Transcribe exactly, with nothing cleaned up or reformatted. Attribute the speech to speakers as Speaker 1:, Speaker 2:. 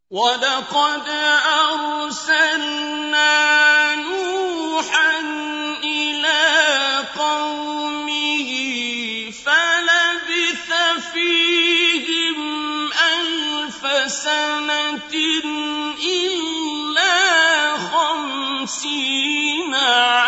Speaker 1: وَلَقَدْ أَرْسَلْنَا نُوحًا إِلَىٰ قَوْمِهِ فَلَبِثَ فِيهِمْ أَلْفَ سَنَةٍ إِلَّا خَمْسِينَ